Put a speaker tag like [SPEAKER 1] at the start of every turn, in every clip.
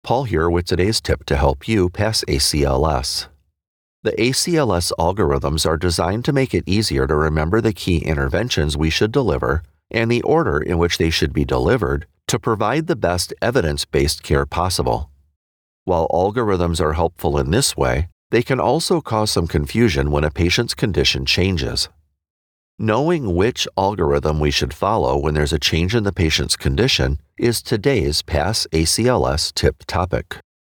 [SPEAKER 1] Paul here with today's tip to help you pass ACLS. The ACLS algorithms are designed to make it easier to remember the key interventions we should deliver and the order in which they should be delivered to provide the best evidence-based care possible. While algorithms are helpful in this way, they can also cause some confusion when a patient's condition changes. Knowing which algorithm we should follow when there's a change in the patient's condition is today's Pass ACLS tip topic.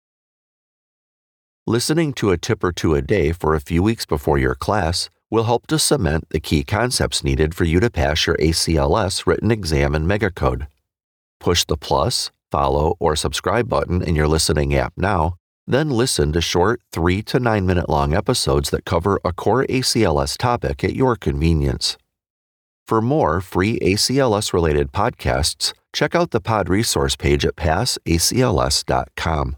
[SPEAKER 1] Listening to a tip or two a day for a few weeks before your class will help to cement the key concepts needed for you to pass your ACLS written exam in Megacode. Push the plus, follow, or subscribe button in your listening app now, then listen to short 3 to 9 minute long episodes that cover a core ACLS topic at your convenience. For more free ACLS-related podcasts, check out the pod resource page at passacls.com.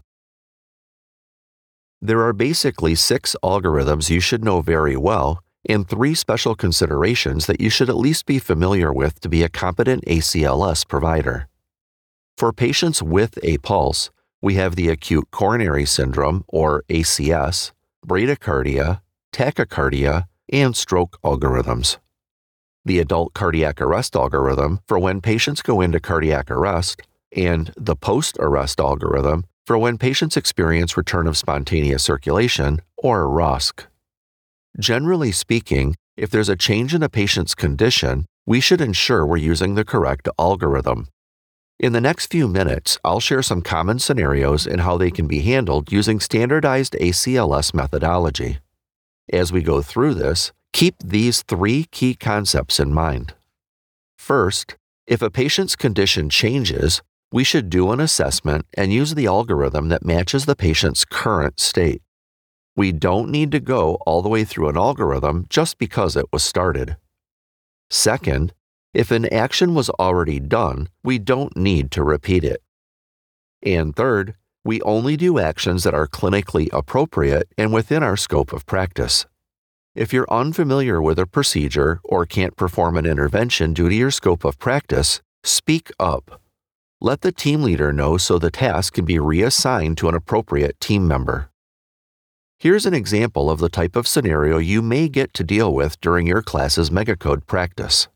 [SPEAKER 1] There are basically 6 algorithms you should know very well and 3 special considerations that you should at least be familiar with to be a competent ACLS provider. For patients with a pulse, we have the acute coronary syndrome, or ACS, bradycardia, tachycardia, and stroke algorithms. The adult cardiac arrest algorithm for when patients go into cardiac arrest, and the post-arrest algorithm for when patients experience return of spontaneous circulation, or ROSC. Generally speaking, if there's a change in a patient's condition, we should ensure we're using the correct algorithm. In the next few minutes, I'll share some common scenarios and how they can be handled using standardized ACLS methodology. As we go through this, keep these 3 key concepts in mind. First, if a patient's condition changes, we should do an assessment and use the algorithm that matches the patient's current state. We don't need to go all the way through an algorithm just because it was started. Second, if an action was already done, we don't need to repeat it. And third, we only do actions that are clinically appropriate and within our scope of practice. If you're unfamiliar with a procedure or can't perform an intervention due to your scope of practice, speak up. Let the team leader know so the task can be reassigned to an appropriate team member. Here's an example of the type of scenario you may get to deal with during your class's Megacode practice.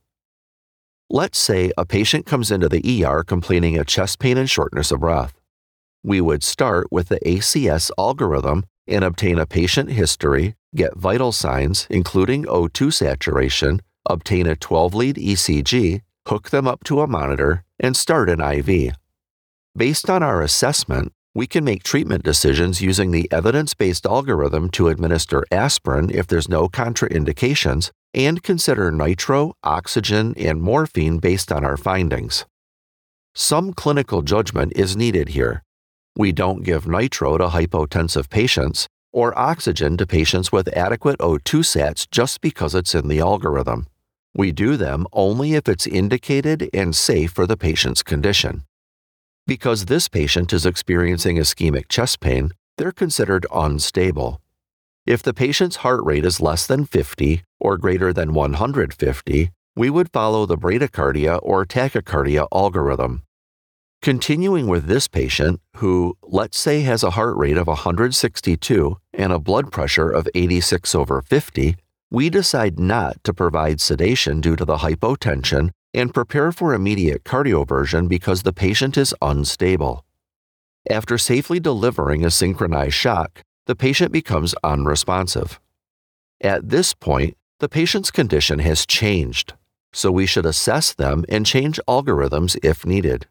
[SPEAKER 1] Let's say a patient comes into the ER complaining of chest pain and shortness of breath. We would start with the ACS algorithm and obtain a patient history, get vital signs, including O2 saturation, obtain a 12-lead ECG, hook them up to a monitor, and start an IV. Based on our assessment, we can make treatment decisions using the evidence-based algorithm to administer aspirin if there's no contraindications, and consider nitro, oxygen, and morphine based on our findings. Some clinical judgment is needed here. We don't give nitro to hypotensive patients or oxygen to patients with adequate O2 sats just because it's in the algorithm. We do them only if it's indicated and safe for the patient's condition. Because this patient is experiencing ischemic chest pain, they're considered unstable. If the patient's heart rate is less than 50 or greater than 150, we would follow the bradycardia or tachycardia algorithm. Continuing with this patient, who, let's say, has a heart rate of 162 and a blood pressure of 86/50, we decide not to provide sedation due to the hypotension and prepare for immediate cardioversion because the patient is unstable. After safely delivering a synchronized shock, the patient becomes unresponsive. At this point, the patient's condition has changed, so we should assess them and change algorithms if needed.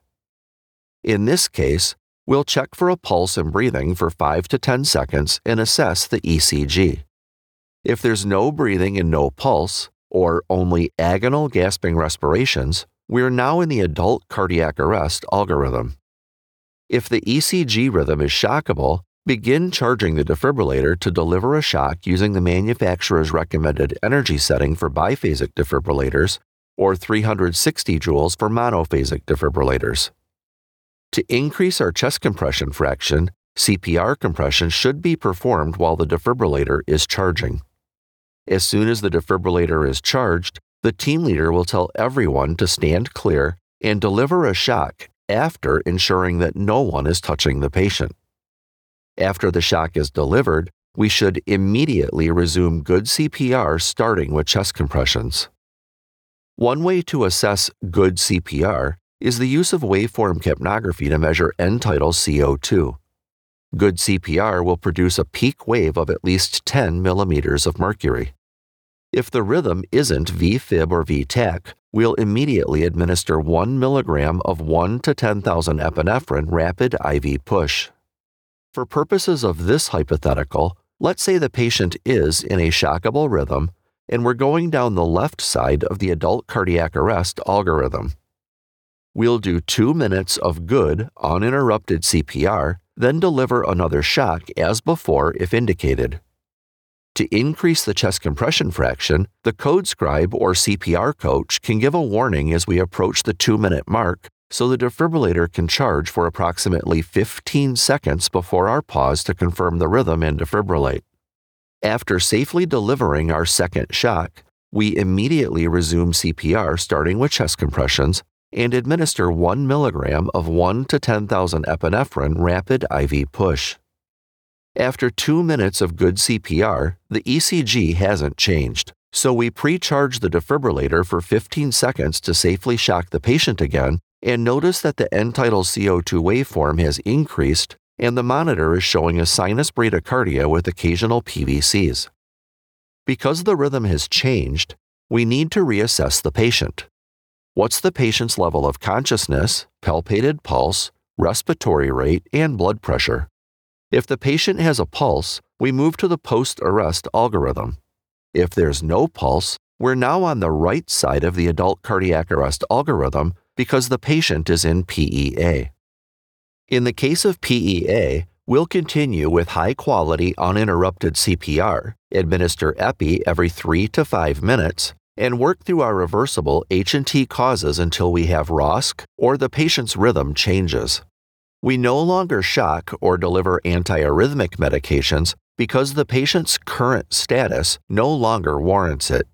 [SPEAKER 1] In this case, we'll check for a pulse and breathing for 5 to 10 seconds and assess the ECG. If there's no breathing and no pulse, or only agonal gasping respirations, we're now in the adult cardiac arrest algorithm. If the ECG rhythm is shockable, begin charging the defibrillator to deliver a shock using the manufacturer's recommended energy setting for biphasic defibrillators or 360 joules for monophasic defibrillators. To increase our chest compression fraction, CPR compression should be performed while the defibrillator is charging. As soon as the defibrillator is charged, the team leader will tell everyone to stand clear and deliver a shock after ensuring that no one is touching the patient. After the shock is delivered, we should immediately resume good CPR starting with chest compressions. One way to assess good CPR is the use of waveform capnography to measure end-tidal CO2. Good CPR will produce a peak wave of at least 10 millimeters of mercury. If the rhythm isn't VFib or VTach, we'll immediately administer 1 milligram of 1 to 10,000 epinephrine rapid IV push. For purposes of this hypothetical, let's say the patient is in a shockable rhythm and we're going down the left side of the adult cardiac arrest algorithm. We'll do 2 minutes of good, uninterrupted CPR, then deliver another shock as before if indicated. To increase the chest compression fraction, the code scribe or CPR coach can give a warning as we approach the 2-minute mark so the defibrillator can charge for approximately 15 seconds before our pause to confirm the rhythm and defibrillate. After safely delivering our second shock, we immediately resume CPR starting with chest compressions and administer 1 milligram of 1 to 10,000 epinephrine rapid IV push. After 2 minutes of good CPR, the ECG hasn't changed, so we pre-charge the defibrillator for 15 seconds to safely shock the patient again and notice that the end-tidal CO2 waveform has increased and the monitor is showing a sinus bradycardia with occasional PVCs. Because the rhythm has changed, we need to reassess the patient. What's the patient's level of consciousness, palpated pulse, respiratory rate, and blood pressure? If the patient has a pulse, we move to the post-arrest algorithm. If there's no pulse, we're now on the right side of the adult cardiac arrest algorithm because the patient is in PEA. In the case of PEA, we'll continue with high-quality uninterrupted CPR, administer epi every 3 to 5 minutes, and work through our reversible H&T causes until we have ROSC or the patient's rhythm changes. We no longer shock or deliver antiarrhythmic medications because the patient's current status no longer warrants it.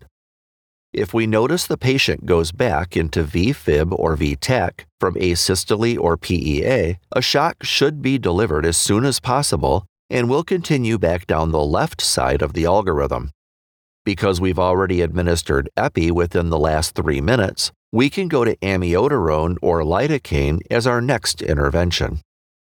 [SPEAKER 1] If we notice the patient goes back into VFib or VTach from asystole or PEA, a shock should be delivered as soon as possible and we'll continue back down the left side of the algorithm. Because we've already administered epi within the last 3 minutes, we can go to amiodarone or lidocaine as our next intervention.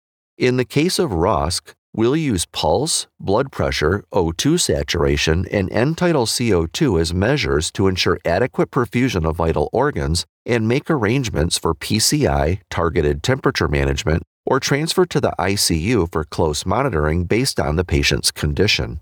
[SPEAKER 1] In the case of ROSC, we'll use pulse, blood pressure, O2 saturation, and end-tidal CO2 as measures to ensure adequate perfusion of vital organs and make arrangements for PCI, targeted temperature management, or transfer to the ICU for close monitoring based on the patient's condition.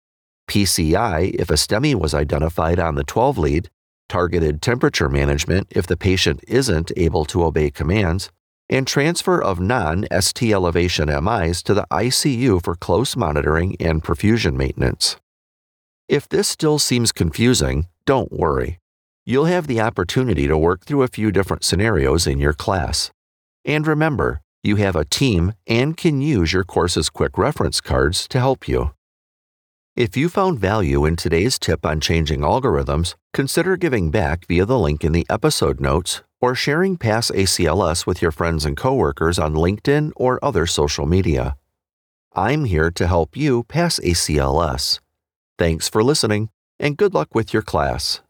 [SPEAKER 1] PCI if a STEMI was identified on the 12-lead, targeted temperature management if the patient isn't able to obey commands, and transfer of non-ST elevation MIs to the ICU for close monitoring and perfusion maintenance. If this still seems confusing, don't worry. You'll have the opportunity to work through a few different scenarios in your class. And remember, you have a team and can use your course's quick reference cards to help you. If you found value in today's tip on changing algorithms, consider giving back via the link in the episode notes or sharing Pass ACLS with your friends and coworkers on LinkedIn or other social media. I'm here to help you pass ACLS. Thanks for listening, and good luck with your class.